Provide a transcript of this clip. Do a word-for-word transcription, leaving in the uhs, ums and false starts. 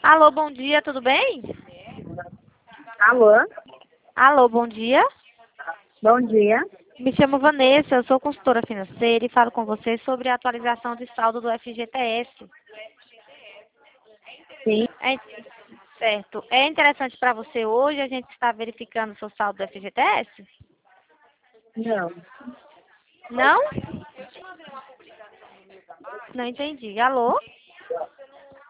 Alô, bom dia, tudo bem? Alô, Alô, bom dia. bom dia. Me chamo Vanessa, eu sou consultora financeira e falo com você sobre a atualização de saldo do F G T S. Sim, É, certo. É interessante para você hoje a gente estar verificando o seu saldo do F G T S? não. Não? Não entendi. Alô?